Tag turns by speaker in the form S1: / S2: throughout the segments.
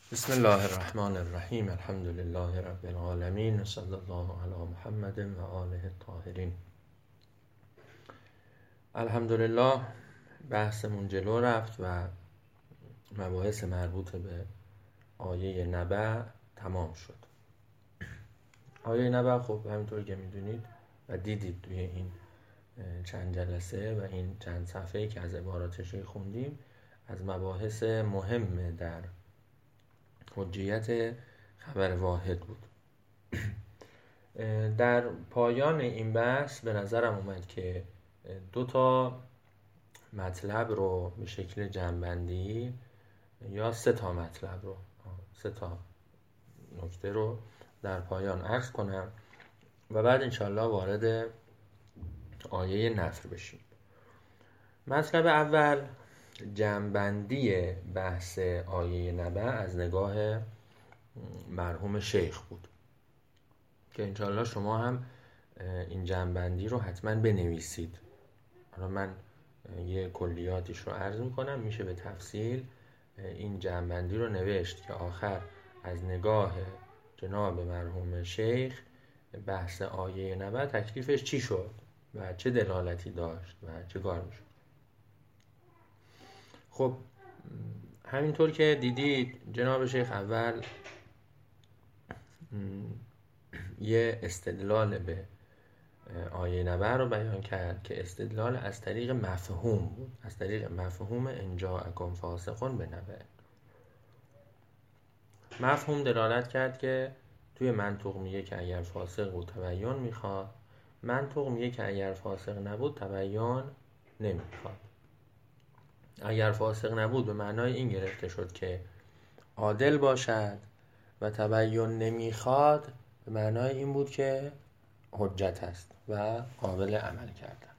S1: بسم الله الرحمن الرحیم. الحمد لله رب العالمین، صلی الله علی محمد و آله الطاهرین. الحمدلله بحثمون جلو رفت و مباحث مربوط به آیه نبأ تمام شد. آیه نبأ خب همینطور که میدونید و دیدید توی این چند جلسه و این چند صفحه‌ای که از عباراتش خوندیم، از مباحث مهم در حجیت خبر واحد بود. در پایان این بحث به نظرم اومد که دو تا مطلب رو به شکل جمع‌بندی یا سه تا مطلب رو، سه تا نکته رو در پایان عرض کنم و بعد انشالله وارد آیه نفر بشیم. مطلب اول جمع‌بندی بحث آیه نبأ از نگاه مرحوم شیخ بود که انشالله شما هم این جمع‌بندی رو حتما بنویسید. حالا من یه کلیاتش رو عرض میکنم، میشه به تفصیل این جمع‌بندی رو نوشت که آخر از نگاه جناب مرحوم شیخ بحث آیه نبأ تکلیفش چی شد و چه دلالتی داشت و چه کار میشد. خب همینطور که دیدید جناب شیخ اول یه استدلال به آیه نبأ رو بیان کرد که استدلال از طریق مفهوم بود، از طریق مفهوم ان جاءکم فاسق بنبأ. مفهوم دلالت کرد که توی منطق میگه که اگر فاسق بود تبیین میخواد، منطق میگه که اگر فاسق نبود تبیین نمیخواد. اگر فاسق نبود به معنای این گرفته شد که عادل باشد و تبیین نمیخواد به معنای این بود که حجت است و قابل عمل کردن.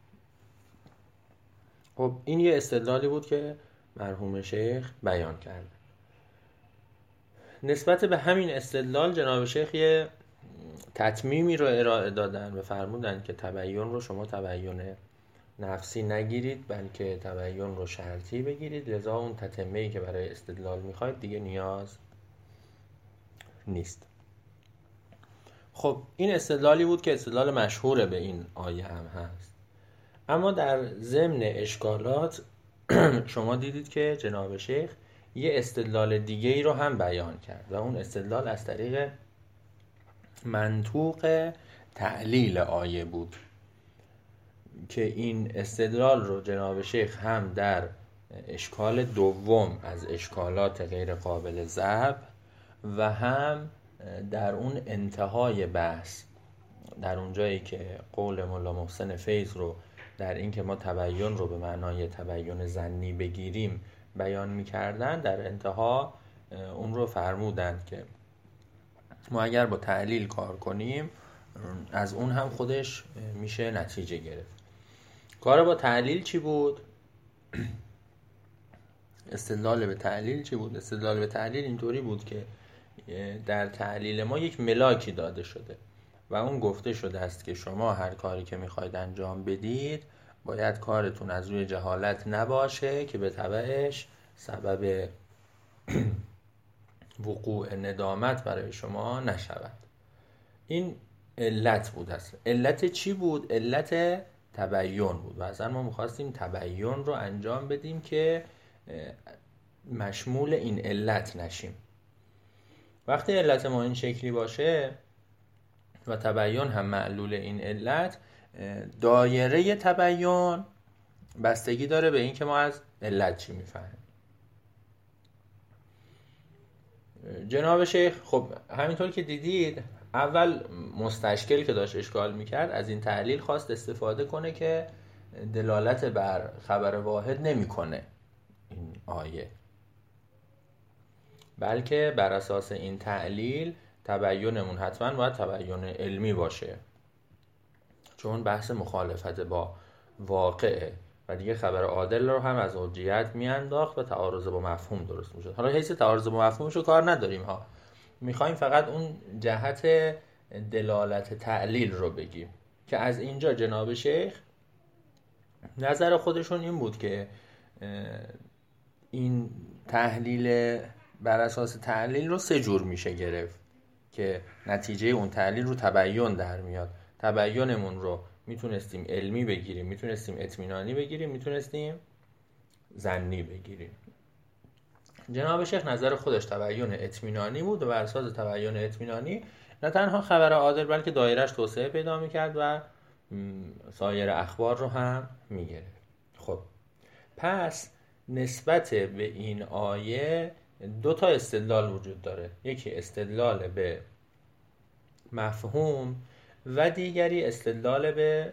S1: خب این یه استدلالی بود که مرحوم شیخ بیان کرد. نسبت به همین استدلال جناب شیخ یه تتمیمی رو ارائه دادن و فرمودن که تبیین رو شما تبیین نفسی نگیرید بلکه تبیین رو شرطی بگیرید، لذا اون تتمه‌ای که برای استدلال میخواید دیگه نیاز نیست. خب این استدلالی بود که استدلال مشهور به این آیه هم هست. اما در ضمن اشکالات شما دیدید که جناب شیخ یه استدلال دیگه ای رو هم بیان کرد و اون استدلال از طریق منطوق تعلیل آیه بود که این استدلال رو جناب شیخ هم در اشکال دوم از اشکالات غیر قابل ضرب و هم در اون انتهای بحث، در اون جایی که قول مولا محسن فیض رو در این که ما تبیین رو به معنای تبیین ظنی بگیریم بیان می‌کردن، در انتها اون رو فرمودند که ما اگر با تعلیل کار کنیم از اون هم خودش میشه نتیجه گرفت. کار با تعلیل چی بود؟ استدلال به تعلیل چی بود؟ استدلال به تعلیل اینطوری بود که در تعلیل ما یک ملاکی داده شده و اون گفته شده است که شما هر کاری که میخواید انجام بدید باید کارتون از روی جهالت نباشه که به تبعش سبب وقوع ندامت برای شما نشود. این علت بود. اصلا علت چی بود؟ علت تبیین بود و اصلا ما میخواستیم تبیین رو انجام بدیم که مشمول این علت نشیم. وقتی علت ما این شکلی باشه و تبیین هم معلول این علت، دایره تبیین بستگی داره به این که ما از علت چی میفهمیم. جناب شیخ خب همینطور که دیدید اول مستشکل که داشت اشکال میکرد از این تعلیل خواست استفاده کنه که دلالت بر خبر واحد نمیکنه این آیه، بلکه بر اساس این تعلیل تبیینمون حتما باید تبیین علمی باشه، چون بحث مخالفت با واقعه و دیگه خبر عادل رو هم از حجیت میانداخت و تعارض با مفهوم درست میشد. حالا حیث تعارض با مفهومش رو کار نداریم ها، میخوایم فقط اون جهت دلالت تعلیل رو بگیم که از اینجا جناب شیخ نظر خودشون این بود که این تحلیل بر اساس تعلیل رو 3 جور میشه گرفت که نتیجه اون تعلیل رو تبیین در میاد. تبیینمون رو میتونستیم علمی بگیریم، میتونستیم اطمینانی بگیریم، میتونستیم ظنی بگیریم. جناب شیخ نظر خودش تبیین اطمینانی بود و بر اساس تبیین اطمینانی نه تنها خبر عادل بلکه دایرش توسعه پیدا میکرد و سایر اخبار رو هم میگرفت. خب پس نسبت به این آیه 2 تا استدلال وجود داره. یکی استدلال به مفهوم و دیگری استدلال به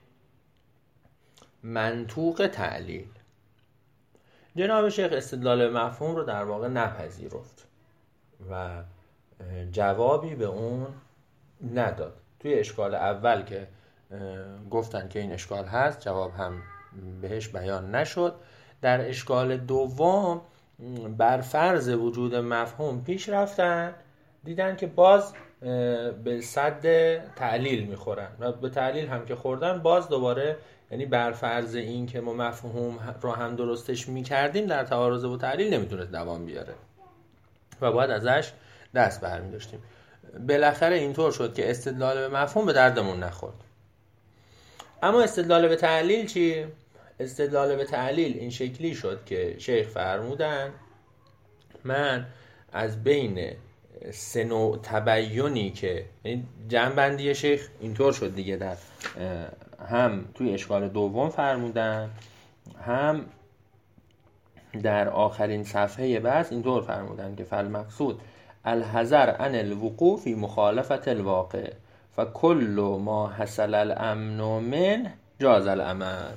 S1: منطوق تعلیل. جناب شیخ استدلال به مفهوم رو در واقع نپذیرفت و جوابی به اون نداد. توی اشکال اول که گفتن که این اشکال هست جواب هم بهش بیان نشد. در اشکال دوم بر فرض وجود مفهوم پیش رفتن، دیدن که باز به صد تعلیل میخورن و به تعلیل هم که خوردن باز دوباره، یعنی بر فرض این که ما مفهوم رو هم درستش میکردیم در تعارض با تعلیل نمیتونه دوام بیاره و باید ازش دست برمی داشتیم. بالاخره اینطور شد که استدلال به مفهوم به دردمون نخورد. اما استدلال به تعلیل چی؟ استدلال به تعلیل این شکلی شد که شیخ فرمودن من از بین 3 نوع تبیینی که، یعنی جمع‌بندی شیخ اینطور شد دیگه، در هم توی اشکال دوم فرمودن هم در آخرین صفحه بحث اینطور فرمودن که فالمقصود الحذر عن الوقوع فی مخالفت الواقع فکل ما حصل الامن منه جاز العمل.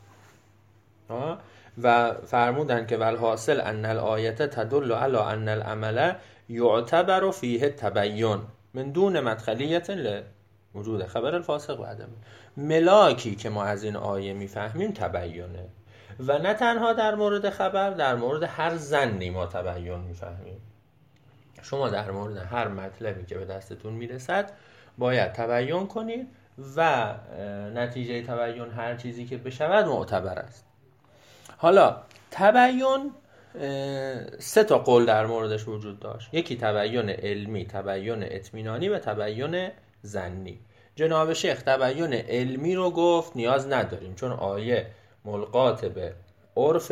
S1: و فرمودن که والحاصل ان الآیه تدل علی ان العمل یعتبر فیه تبیین من دون مدخلیت لوجود خبر الفاسق و عدم. ملاکی که ما از این آیه میفهمیم تبیینه و نه تنها در مورد خبر، در مورد هر ظنی ما تبیین میفهمیم. شما در مورد هر مطلبی که به دستتون میرسد باید تبیین کنید و نتیجه تبیین هر چیزی که بشود معتبر است. حالا تبیین 3 تا قول در موردش وجود داشت. یکی تبیین علمی، تبیین اطمینانی و تبیین ظنی. جناب شیخ تبیین علمی رو گفت نیاز نداریم چون آیه ملقات به عرف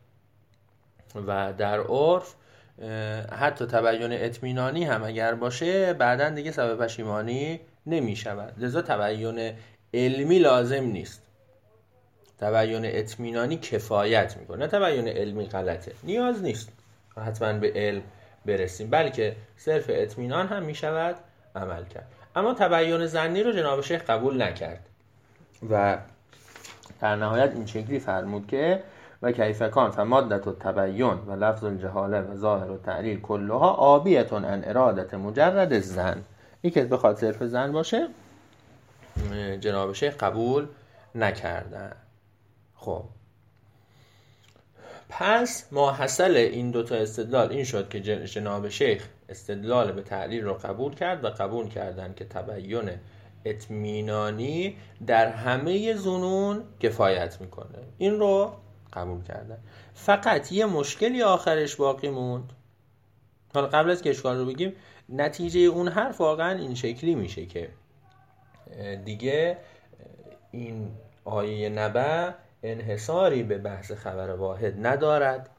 S1: و در عرف حتی تبیین اطمینانی هم اگر باشه بعدن دیگه سبب پشیمانی نمی شود، لذا تبیین علمی لازم نیست. تبیین اطمینانی کفایت میکنه. تبیین علمی غلطه، نیاز نیست حتما به علم برسیم، بلکه صرف اطمینان هم میشود عمل کرد. اما تبیین ظنی رو جناب شیخ قبول نکرد و در نهایت این شکلی فرمود که و کیف کان فمادة التبیین و لفظ الجهاله و ظاهر التعلیل کلها عابیة عن اراده مجرد الظن. این که بخواد صرف ظن باشه جناب شیخ قبول نکردن. خب پس ماحصل این 2 تا استدلال این شد که جناب شیخ استدلال به تعلیل رو قبول کرد و قبول کردن که تبیین اطمینانی در همه ظنون کفایت میکنه. این رو قبول کردن. فقط یه مشکلی آخرش باقی موند. حالا قبل از که اشکال رو بگیم، نتیجه اون حرف واقعا این شکلی میشه که دیگه این آیه نبأ انحصاری به بحث خبر واحد ندارد،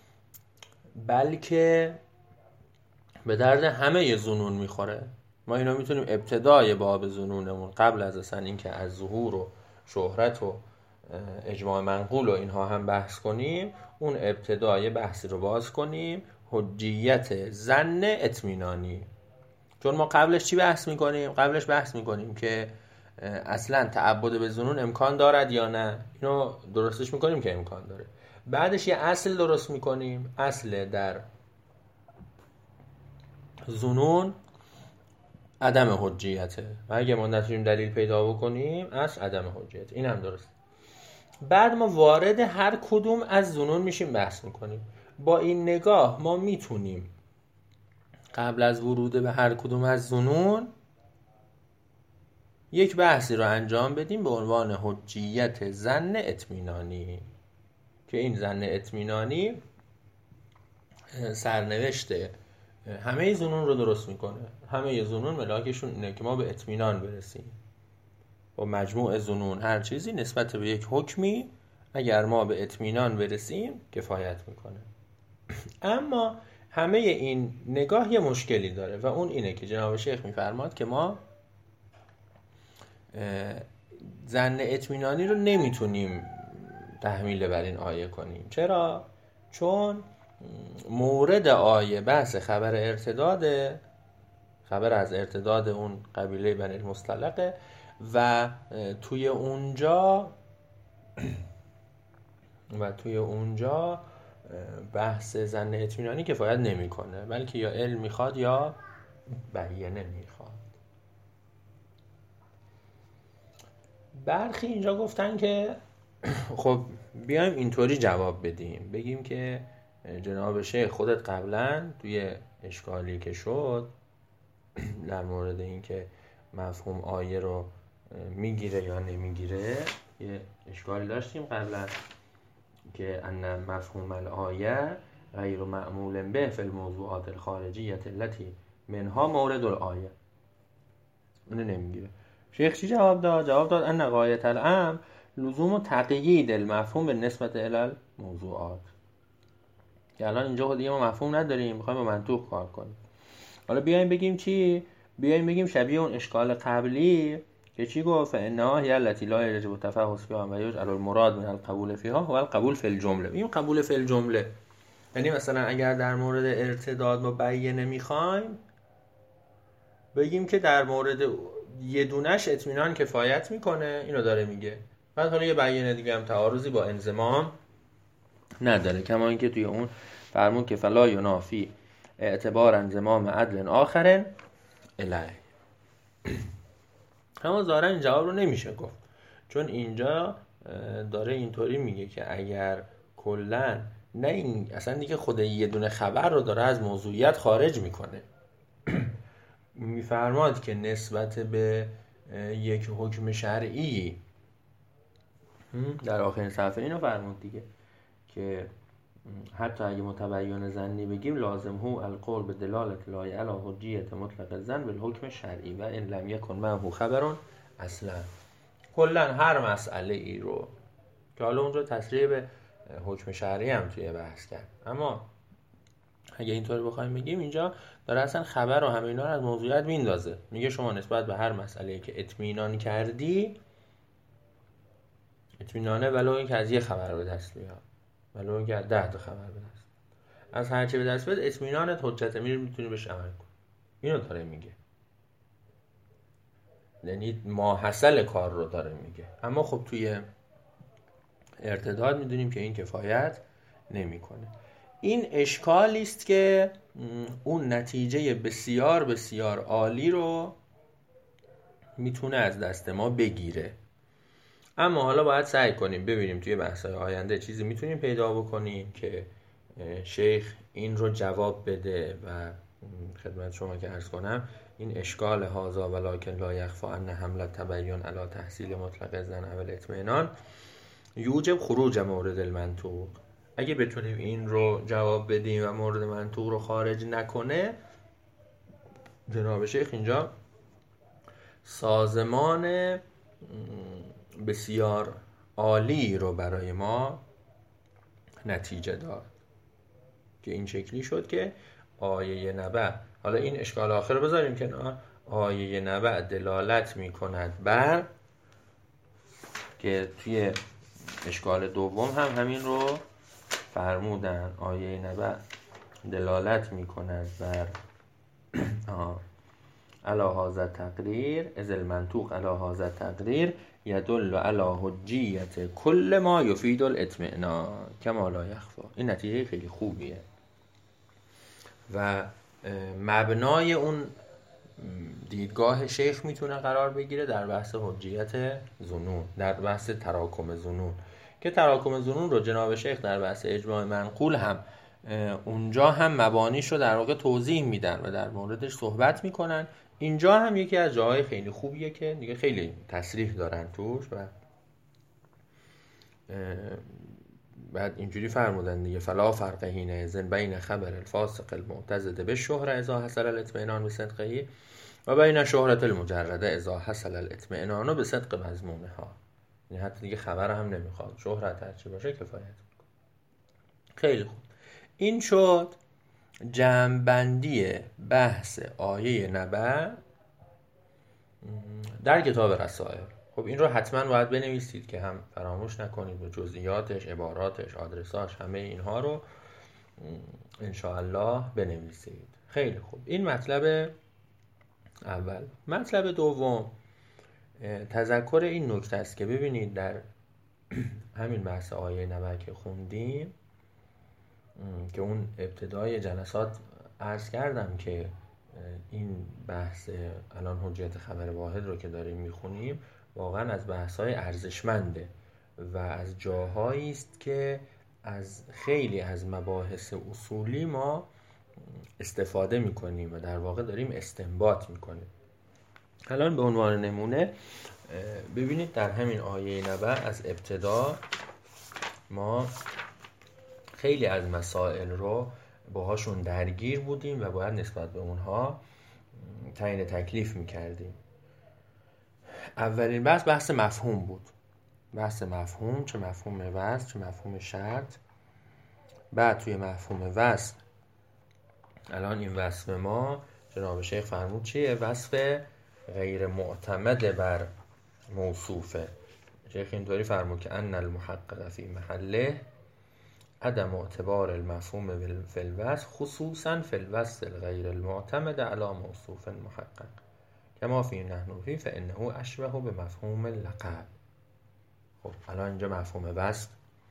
S1: بلکه به درد همه ظنون میخوره. ما اینو میتونیم ابتدای باب ظنونمون قبل از اصلا این که از ظهور و شهرت و اجماع منقول و اینها هم بحث کنیم، اون ابتدای بحثی رو باز کنیم، حجیت ظن اطمینانی. چون ما قبلش چی بحث میکنیم؟ قبلش بحث میکنیم که اصلا تعبد به ظنون امکان دارد یا نه. اینو درستش میکنیم که امکان داره. بعدش یه اصل درست میکنیم، اصل در ظنون عدم حجیته و اگه ما نتونیم دلیل پیدا بکنیم اصل عدم حجیت. این هم درست. بعد ما وارد هر کدوم از ظنون میشیم بحث میکنیم. با این نگاه ما میتونیم قبل از ورود به هر کدوم از ظنون یک بحثی رو انجام بدیم به عنوان حجیت ظن اطمینانی که این ظن اطمینانی سرنوشت همه ظنون رو درست میکنه. همه ظنون ملاکشون اینه که ما به اطمینان برسیم با مجموع ظنون. هر چیزی نسبت به یک حکمی اگر ما به اطمینان برسیم کفایت میکنه. اما همه این نگاه یه مشکلی داره و اون اینه که جناب شیخ میفرماد که ما ظن اطمینانی رو نمیتونیم تحمیل بر این آیه کنیم. چرا؟ چون مورد آیه بحث خبر ارتداده، خبر از ارتداد اون قبیله بنی المصطلقه و توی اونجا بحث ظن اطمینانی کفایت نمیکنه، بلکه یا علم میخواد یا بیانه میخواد. برخی اینجا گفتن که خب بیایم اینطوری جواب بدیم، بگیم که جناب شیخ خودت قبلا توی اشکالی که شد در مورد این که مفهوم آیه رو میگیره یا نمیگیره یه اشکالی داشتیم قبلا که ان مفهوم الآیه غیر معمول به فی الموضوعات الخارجیه التي منها مورد الآیه. اون نمیگیره. شیخ چی جواب داد؟ جواب داد ان غایت الامر لزوم تقیید المفهوم به نسبت الی الموضوعات. که الان اینجا دیگه ما مفهوم نداریم، میخوایم با منطوق کار کنیم. حالا بیایم بگیم چی؟ بیایم بگیم شبیه اون اشکال قبلی که چی گفت؟ فانها هی التي لا یجب التفحص فیها و یجعل المراد من القبول فیها هو القبول فی الجمله. این قبول فی الجمله یعنی مثلا اگر در مورد ارتداد ما بیانه میخوایم بگیم که در مورد یه دونش اطمینان کفایت میکنه، اینو داره میگه. بعد حالا یه بیانه دیگه هم تعارضی با انضمام نداره، کما اینکه توی اون فرمود که فلا ینافی اعتبار انضمام عدل آخر الیه. اما ظاهرا این جواب رو نمیشه گفت، چون اینجا داره اینطوری میگه که اگر کلا نه این اصلا دیگه خود یه دونه خبر رو داره از موضوعیت خارج میکنه. میفرماد که نسبت به یک حکم شرعی در آخرین صفحه اینو فرمود دیگه که حتی اگه متبین ظنی بگیم لازم هو القول به دلالت لایه علی حجیت مطلق الظن بالحکم شرعی و ان لم یکن معه خبرون اصلا. کلا هر مسئله ای رو که حالا اونجا تصریح به حکم شرعی هم توی بحث کرد، اما اگه اینطور بخوایم بگیم اینجا داره اصلا خبر و همه اینا رو از موضوعیت میندازه. میگه شما نسبت به هر مسئله‌ای که اطمینان کردی، اطمینانه ولو اینکه از یه خبر به دست بیاد، ولو اینکه از 10 تا خبر به دست، از هر چی به دست بیاد اطمینانت حجت میتونی بهش عمل کنی. اینو داره میگه، یعنی ماحصل کار رو داره میگه. اما خب توی ارتداد میدونیم که این کفایت نمیکنه. این اشکالی است که اون نتیجه بسیار بسیار عالی رو میتونه از دست ما بگیره. اما حالا باید سعی کنیم ببینیم توی بحث‌های آینده چیزی میتونیم پیدا بکنیم که شیخ این رو جواب بده و خدمت شما که عرض کنم این اشکال هذا ولکن لا یخفی ان حمل تبین علی تحصیل مطلق الظن و الاطمینان یوجب خروج مورد المنطوق. اگه بتونیم این رو جواب بدیم و مورد منطوق رو خارج نکنه، جناب شیخ اینجا سازمان بسیار عالی رو برای ما نتیجه داد که این شکلی شد که آیه نبع، حالا این اشکال آخر رو بذاریم کنار، آیه نبع دلالت می کند بر، که توی اشکال دوم هم همین رو فرمودن، آیه نبع دلالت می کند بر علی هذا تقریر از المنطوق علی هذا تقریر یدل علی حجیت کل ما یفید الاطمئنان کما لا یخفی. این نتیجه خیلی خوبیه و مبنای اون دیدگاه شیخ میتونه قرار بگیره در بحث حجیت ظنون، در بحث تراکم ظنون، که تراکم ظنون رو جناب شیخ در بحث اجماع منقول هم اونجا هم مبانیش رو در واقع توضیح میدن و در موردش صحبت میکنن. اینجا هم یکی از جاهای خیلی خوبیه که دیگه خیلی تصریح دارن توش و بعد اینجوری فرمودن دیگه فلا فرق حینئذ بین خبر الفاسق المعتضد بالشهرة اذا حصل الاطمئنان بصدقه و بین شهرة المجرده اذا حصل الاطمئنان بصدق مضمونها. یعنی حتی دیگه خبر هم نمیخواد، شهرت هرچی باشه کفایت. خیلی خوب، این شد جمع‌بندی بحث آیه نبأ در کتاب رسائل. خب این رو حتما باید بنویسید که هم فراموش نکنید و جزئیاتش، عباراتش، آدرساش، همه اینها رو انشاءالله بنویسید. خیلی خوب، این مطلب اول. مطلب دوم تذکر این نکته است که ببینید در همین بحث آیه نبأ که خوندیم، که اون ابتدای جلسات عرض کردم که این بحث الان حجیت خبر واحد رو که داریم میخونیم واقعا از بحث‌های ارزشمنده و از جاهایی است که از خیلی از مباحث اصولی ما استفاده میکنیم و در واقع داریم استنباط میکنیم. الان به عنوان نمونه ببینید در همین آیه نبأ از ابتدا ما خیلی از مسائل رو باهاشون درگیر بودیم و باید نسبت به اونها تعیین تکلیف میکردیم. اولین بحث مفهوم بود، بحث مفهوم، چه مفهوم وصل چه مفهوم شرط. بعد توی مفهوم وصل الان این وصف ما جناب شیخ فرمود چیه؟ وصف غیر معتمد بر موصوفه. شیخ اینطوری فرمود که ان المحقق فی محله عدم اعتبار المفهوم فی الوصف خصوصا فی الوصف غیر المعتمد علی موصوف محقق کما فی نحنفی فانه اشبه به مفهوم لقب. خب الان اینجا مفهوم وصف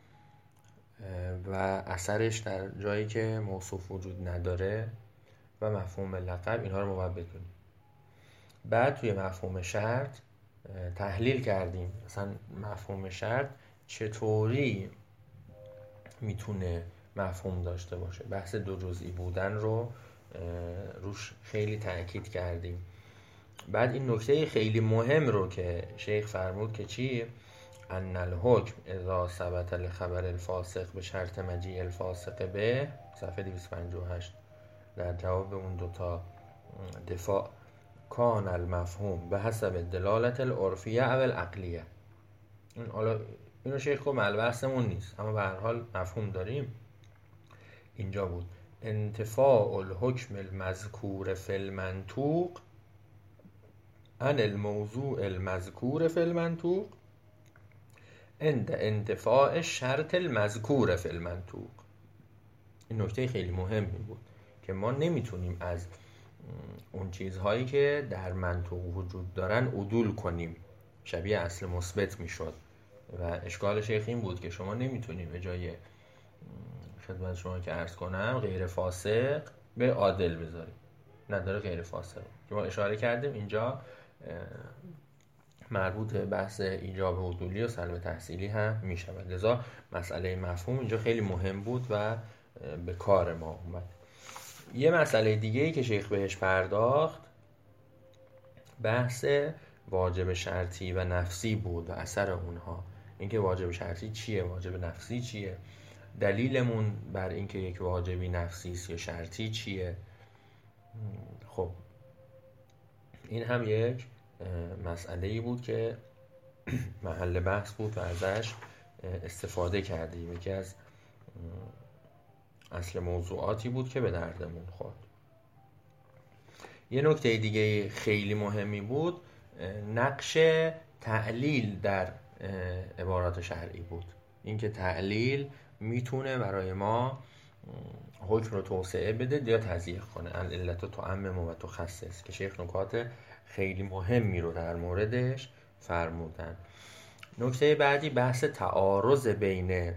S1: و اثرش در جایی که موصوف وجود نداره و مفهوم لقب، اینها رو ما باید بدونیم. بعد توی مفهوم شرط تحلیل کردیم مثلا مفهوم شرط چطوری میتونه مفهوم داشته باشه. بحث دو جزئی بودن رو روش خیلی تأکید کردیم. بعد این نکته خیلی مهم رو که شیخ فرمود که چی؟ ان الحکم اذا ثبت لخبر الفاسق به شرط مجیء الفاسق به، صفحه 258 در جواب اون دوتا دفاع، کان المفهوم به حسب دلالت العرفیه او العقلیه. اینو شیخ گفت بحثمون نیست، اما به هر حال مفهوم داریم. اینجا بود انتفاع الحکم المذکور فی المنطوق عن الموضوع المذکور فی المنطوق عند انتفاع شرط المذکور فی المنطوق. این نکته خیلی مهمی بود که ما نمیتونیم از اون چیزهایی که در منطوق وجود دارن عدول کنیم، شبیه اصل مثبت میشد. و اشکال شیخ این بود که شما نمیتونیم به جای خدمت شما که عرض کنم غیر فاسق به عادل بذاریم، نداره غیر فاسق که ما اشاره کردیم. اینجا مربوط به بحث ایجاب عدولی و سلب تحصیلی هم میشود، لذا مسئله مفهوم اینجا خیلی مهم بود و به کار ما اومد. یه مسئله دیگه‌ای که شیخ بهش پرداخت بحث واجب شرطی و نفسی بود و اثر اونها. اینکه واجب شرطی چیه، واجب نفسی چیه، دلیلمون بر اینکه یک واجبی نفسی است یا شرطی چیه. خب این هم یک مسئله‌ای بود که محل بحث بود و ازش استفاده کردیم. یکی از اصل موضوعاتی بود که به دردمون خورد. یه نکته دیگه خیلی مهمی بود نقش تعلیل در عبارات شرعی بود. اینکه تعلیل میتونه برای ما حکم رو توسعه بده یا تضییق کنه. العلت تعمم و تخصص که شیخ نکات خیلی مهمی رو در موردش فرمودن. نکته بعدی بحث تعارض بین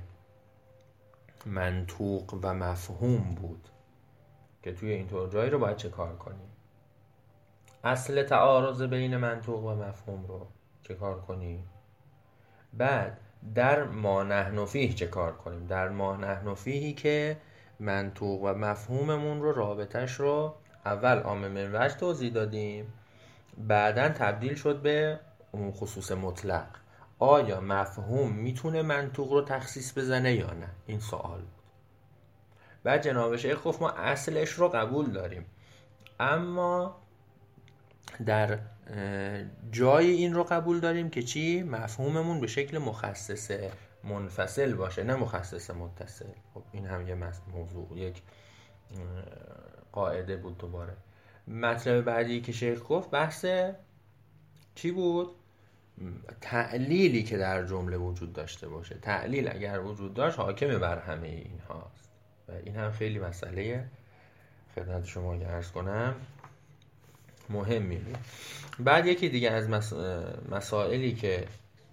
S1: منطوق و مفهوم بود که توی اینطور جایی رو باید چه کار کنیم. اصل تعارض بین منطوق و مفهوم رو چه کار کنیم. بعد در ما نحن فیه چه کار کنیم. در ما نحن فیهی که منطوق و مفهوممون رو رابطش رو اول عام من وجه توضیح دادیم، بعدن تبدیل شد به عموم خصوص مطلق. آیا مفهوم میتونه منطوق رو تخصیص بزنه یا نه؟ این سوال بود. بعد جناب شیخ گفت ما اصلش رو قبول داریم، اما در جای این رو قبول داریم که چی؟ مفهوممون به شکل مخصص منفصل باشه، نه مخصص متصل. خب این هم یه موضوع، یک قاعده بود. دوباره مطلب بعدی که شیخ گفت بحث چی بود؟ تعلیلی که در جمله وجود داشته باشه. تعلیل اگر وجود داشت حاکم بر همه این هاست و این هم خیلی مسئله خدمت شما عرض کنم مهمی بود. بعد یکی دیگه از مسائلی که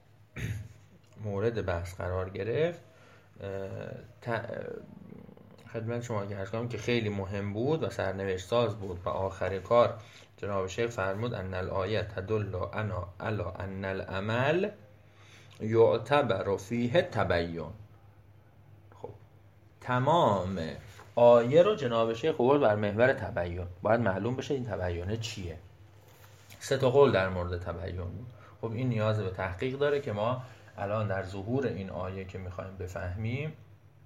S1: مورد بحث قرار گرفت خدمت شما عرض کنم که خیلی مهم بود و سرنوشت ساز بود و آخر کار جناب شیخ فرمود ان الآیه تدل علی ان العمل یعتبر فیه تبین. خب تمام آیه رو جناب شیخ آورد بر محور تبین. باید معلوم بشه این تبینه چیه. 3 قول در مورد تبین بود. خب این نیاز به تحقیق داره که ما الان در ظهور این آیه که میخوایم بفهمیم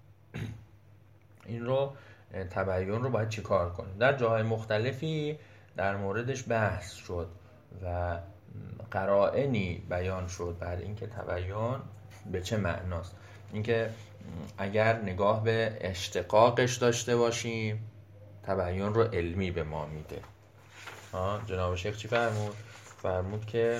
S1: این رو تبین رو باید چی کار کنیم. در جاهای مختلفی در موردش بحث شد و قرائنی بیان شد بر اینکه تبین به چه معناست. اینکه اگر نگاه به اشتقاقش داشته باشیم تبین رو علمی به ما میده. جناب شیخ چی فرمود؟ فرمود که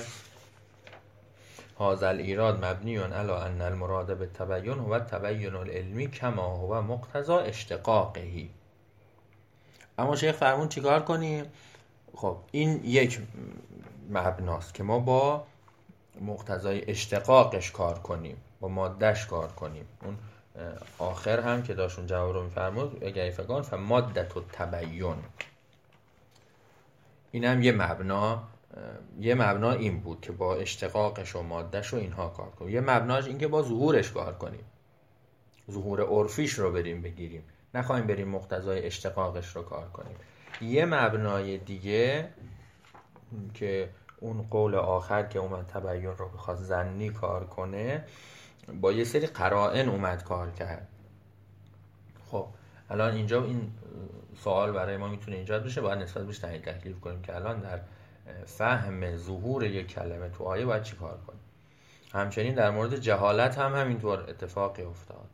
S1: هذا الایراد مبنی علی ان المراد بالتبین هو التبین العلمی کما هو مقتضی اشتقاقه. اما شیخ فرمود چیکار کنیم؟ خب این یک مبناست که ما با مقتضای اشتقاقش کار کنیم، با مادهش کار کنیم. اون آخر هم که داشتون جواب رو میفرمود اگر فگان فمادت التبین، این هم یه مبنا این بود که با اشتقاقش و مادهش و اینها کار کنیم. یه مبناش این که با ظهورش کار کنیم، ظهور عرفیش رو بریم بگیریم، نخواهیم بریم مقتضای اشتقاقش رو کار کنیم. یه مبنای دیگه که اون قول آخر که اومد تبین رو بخواد ظنی کار کنه با یه سری قرائن اومد کار کرد. خب الان اینجا این سوال برای ما میتونه ایجاد بشه، باید نسبت بهش تحلیل کنیم که الان در فهم ظهور یک کلمه تو آیه باید چی کار کنیم. همچنین در مورد جهالت هم همینطور اتفاقی افتاد.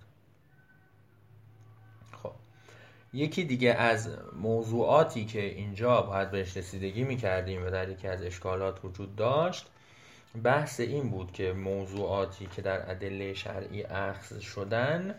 S1: خب یکی دیگه از موضوعاتی که اینجا باید بهش رسیدگی میکردیم و در یکی از اشکالات وجود داشت بحث این بود که موضوعاتی که در ادله شرعی اخذ شدن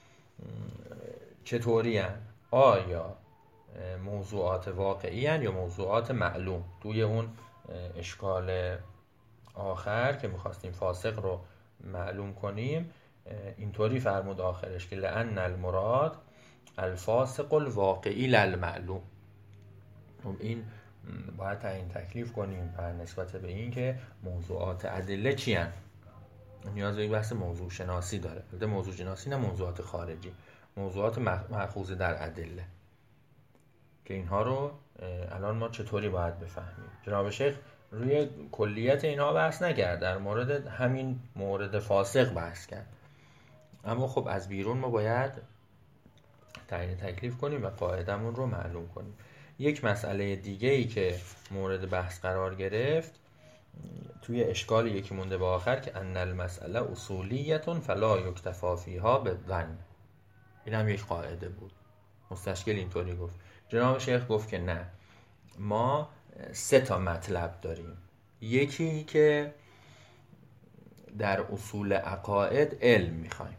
S1: چطوری هن؟ آیا موضوعات واقعی هن یا موضوعات معلوم؟ توی اون اشکال آخر که میخواستیم فاسق رو معلوم کنیم اینطوری فرمود آخرش که لأن المراد الفاسق الواقعی للمعلوم. این باید تعیین تکلیف کنیم بر نسبت به این که موضوعات ادله چی هن. نیاز به بحث موضوع شناسی داره. البته موضوع شناسی نه موضوعات خارجی، موضوعات مأخوذ در ادله که اینها رو الان ما چطوری باید بفهمیم. جناب شیخ روی کلیت اینها بحث نکرد، در مورد همین مورد فاسق بحث کرد. اما خب از بیرون ما باید تعیین تکلیف کنیم و قاعدمون رو معلوم کنیم. یک مسئله دیگه ای که مورد بحث قرار گرفت توی اشکال یکی مونده به آخر که ان المسئله اصولیتون فلا یکتفا فیها بالظن. این هم یک قاعده بود. مستشکل اینطوری گفت. جناب شیخ گفت که نه، ما 3 مطلب داریم. یکی که در اصول عقاید علم میخوایم،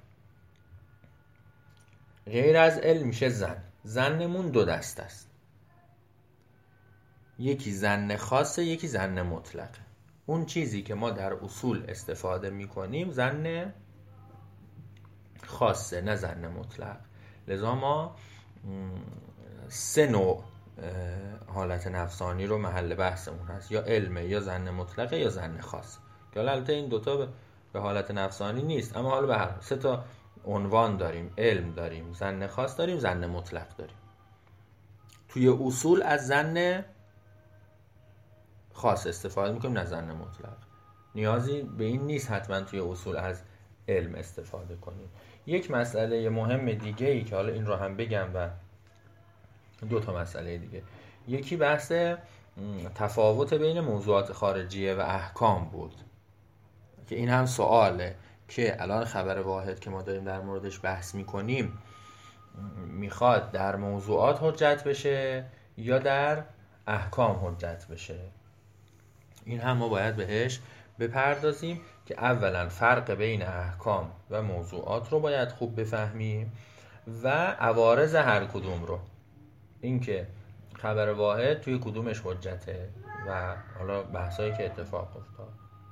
S1: غیر از علم میشه زن. زنمون 2 دسته است، یکی زن خاصه یکی زن مطلقه. اون چیزی که ما در اصول استفاده میکنیم زن خاصه نه زن مطلق. لذا ما 3 نوع حالت نفسانی رو محل بحثمون هست، یا علمه یا زن مطلقه یا زن خاص، که البته این دوتا به حالت نفسانی نیست، اما حالا به هر 3 عنوان داریم، علم داریم، زن خاص داریم، زن مطلق داریم. توی اصول از زن خاص استفاده میکنیم نه زن مطلق. نیازی به این نیست حتما توی اصول از علم استفاده کنیم. یک مسئله مهم دیگه ای که حالا این رو هم بگم و 2 مسئله دیگه، یکی بحث تفاوت بین موضوعات خارجیه و احکام بود که این هم سواله که الان خبر واحد که ما داریم در موردش بحث میکنیم میخواد در موضوعات حجت بشه یا در احکام حجت بشه. این هم ما باید بهش بپردازیم که اولا فرق بین احکام و موضوعات رو باید خوب بفهمیم و عوارض هر کدوم رو، اینکه خبر واحد توی کدومش حجته و حالا بحثایی که اتفاق افتاد.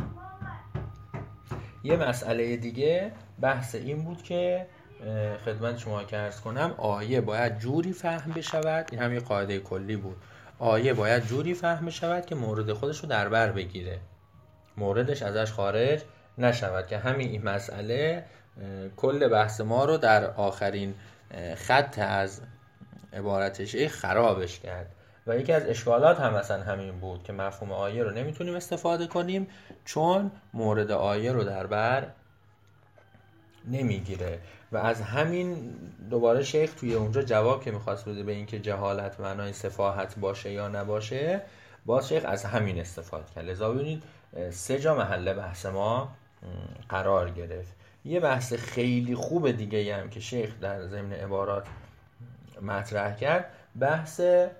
S1: یه مسئله دیگه بحث این بود که خدمت شما که عرض کنم آیه باید جوری فهم بشود، این هم یه قاعده کلی بود، آیه باید جوری فهم بشود که مورد خودش رو در بر بگیره، موردش ازش خارج نشود، که همین این مسئله کل بحث ما رو در آخرین خط از عبارتش خرابش کرد. و یکی از اشکالات هم مثلا همین بود که مفهوم آیه رو نمیتونیم استفاده کنیم چون مورد آیه رو در بر نمیگیره. و از همین دوباره شیخ توی اونجا جواب که میخواست بده به این که جهالت معنای سفاهت باشه یا نباشه، باز شیخ از همین استفاده کرد. لذا ببینید 3 جا محل بحث ما قرار گرفت. یه بحث خیلی خوب دیگه هم که شیخ در ضمن عبارات مطرح کرد بحث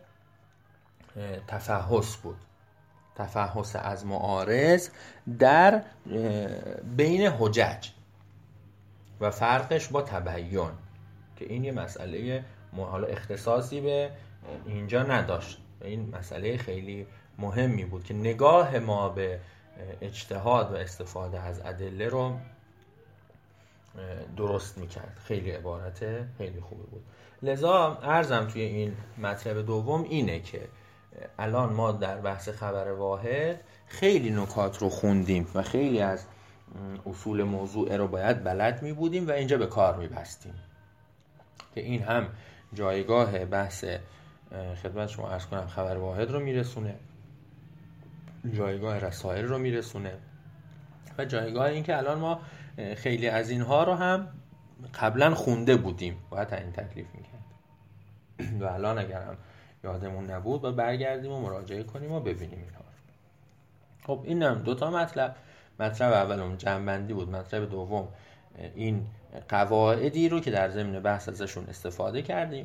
S1: تفحص بود، تفحص از معارض در بین حجج و فرقش با تبیین، که این یه مسئله حالا اختصاصی به اینجا نداشت و این مسئله خیلی مهمی بود که نگاه ما به اجتهاد و استفاده از ادله رو درست میکرد. خیلی عبارت خیلی خوبی بود. لذا عرضم توی این مطلب دوم اینه که الان ما در بحث خبر واحد خیلی نکات رو خوندیم و خیلی از اصول موضوع رو باید بلد می بودیم و اینجا به کار می بستیم که این هم جایگاه بحث خدمت شما عرض کنم خبر واحد رو میرسونه، جایگاه رسائل رو میرسونه و جایگاه این که الان ما خیلی از اینها رو هم قبلا خونده بودیم، باید این تکلیف میکرد و الان اگرم یادمون نبود و برگردیم و مراجعه کنیم و ببینیم اینها. خب این هم 2 مطلب. مطلب اول اون جمع‌بندی بود، مطلب دوم این قواعدی رو که در ضمن بحث ازشون استفاده کردیم.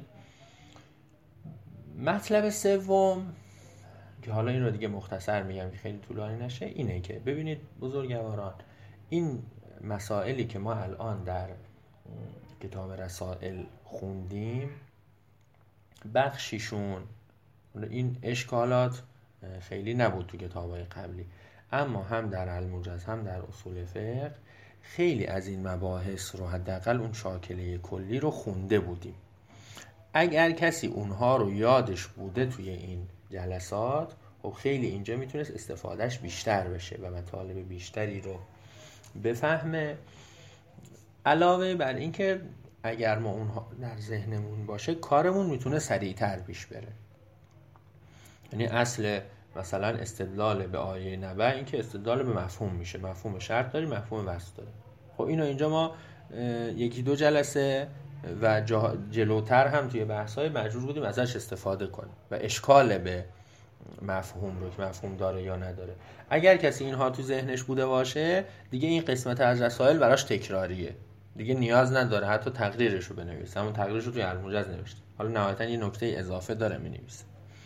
S1: مطلب سوم که حالا این رو دیگه مختصر میگم که خیلی طولانی نشه، اینه که ببینید بزرگواران، این مسائلی که ما الان در کتاب رسائل خوندیم بخشیشون این اشکالات خیلی نبود تو کتاب‌های قبلی، اما هم در الموجز هم در اصول فقه خیلی از این مباحث رو حداقل اون شاکله کلی رو خونده بودیم. اگر کسی اونها رو یادش بوده توی این جلسات، خب خیلی اینجا میتونست استفادهش بیشتر بشه و مطالب بیشتری رو بفهمه. علاوه بر این که اگر ما اونها در ذهنمون باشه کارمون میتونه سریعتر پیش بره. یعنی اصل مثلا استدلال به آیه نبأ این که استدلال به مفهوم میشه، مفهوم شرط داریم، مفهوم وصف داریم. خب اینو اینجا ما 1-2 جلسه و جلوتر هم توی بحث‌های مجبور بودیم ازش استفاده کنیم و اشکال به مفهوم رو که مفهوم داره یا نداره. اگر کسی اینها تو ذهنش بوده باشه دیگه این قسمت از رسائل براش تکراریه، دیگه نیاز نداره حتی تقریرش رو بنویسه، همون تقریرش رو توی الموجز نوشته، حالا نهایتاً یه نکته اضافه داره می‌نویسه.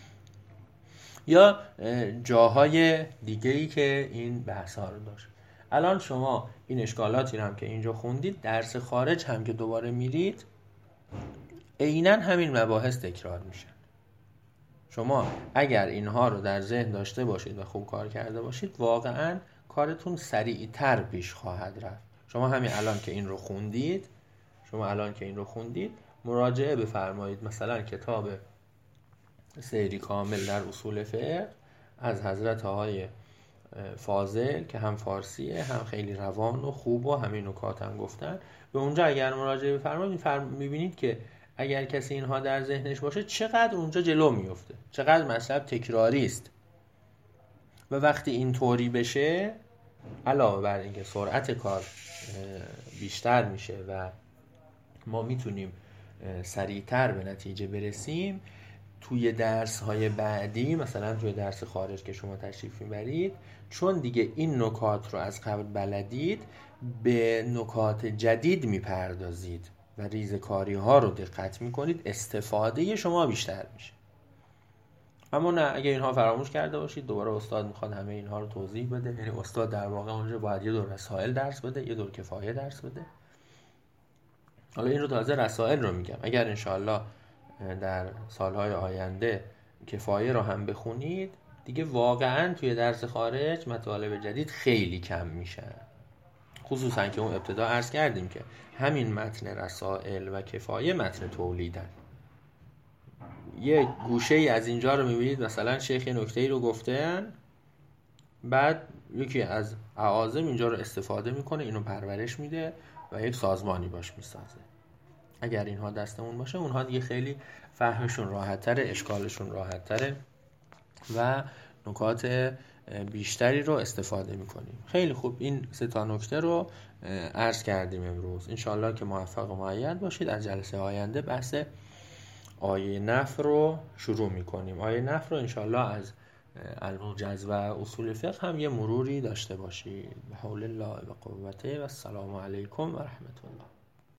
S1: یا جاهای دیگه‌ای که این بحث‌ها رو داشت. الان شما این اشکالاتی رو هم که اینجا خوندید، درس خارج هم که دوباره میرید عیناً همین مباحث تکرار میشن. شما اگر اینها رو در ذهن داشته باشید و خوب کار کرده باشید واقعاً کارتون سریعتر پیش خواهد رفت. شما همین الان که این رو خوندید مراجعه بفرمایید مثلا کتاب سیری کامل در اصول فقه از حضرت آقای فاضل که هم فارسیه هم خیلی روان و خوب و همین نکات هم گفتن، به اونجا اگر مراجعه بفرمایید میبینید که اگر کسی اینها در ذهنش باشه چقدر اونجا جلو میفته، چقدر مطلب تکراری است. و وقتی این طوری بشه علاوه بر اینکه سرعت کار بیشتر میشه و ما میتونیم سریعتر به نتیجه برسیم، توی درس‌های بعدی، مثلا توی درس خارج که شما تشریف میبرید، چون دیگه این نکات رو از قبل بلدید، به نکات جدید میپردازید و ریزکاری ها رو دقت میکنید، استفاده شما بیشتر میشه. اما نه، اگه اینها فراموش کرده باشید، دوباره استاد میخواد همه اینها رو توضیح بده. یعنی استاد در واقع اونجا باید یه دور رسائل درس بده، یه دور کفایه درس بده. حالا این رو تازه رسائل رو میگم، اگر انشاءالله در سالهای آینده کفایه رو هم بخونید، دیگه واقعا توی درس خارج مطالب جدید خیلی کم میشن. خصوصا که اون ابتدا عرض کردیم که همین متن رسائل و کفایه متن تولیدن. یه گوشه ای از اینجا رو میبینید مثلا شیخ نکته ای رو گفتن، بعد یکی از اعاظم اینجا رو استفاده میکنه، اینو پرورش میده و یک سازمانی باش میسازه. اگر اینها دستمون باشه، اونها دیگه خیلی فهمشون راحت تره، اشکالشون راحت تره و نکات بیشتری رو استفاده میکنیم. خیلی خوب، این 3 نکته رو عرض کردیم امروز. انشالله که موفق و مؤید باشید. از جلسه آینده بحث آیه نفر رو شروع میکنیم. آیه نفر رو انشالله از الموجز و اصول فقه هم یه مروری داشته باشید. بحول الله و قوته و السلام علیکم و رحمت الله.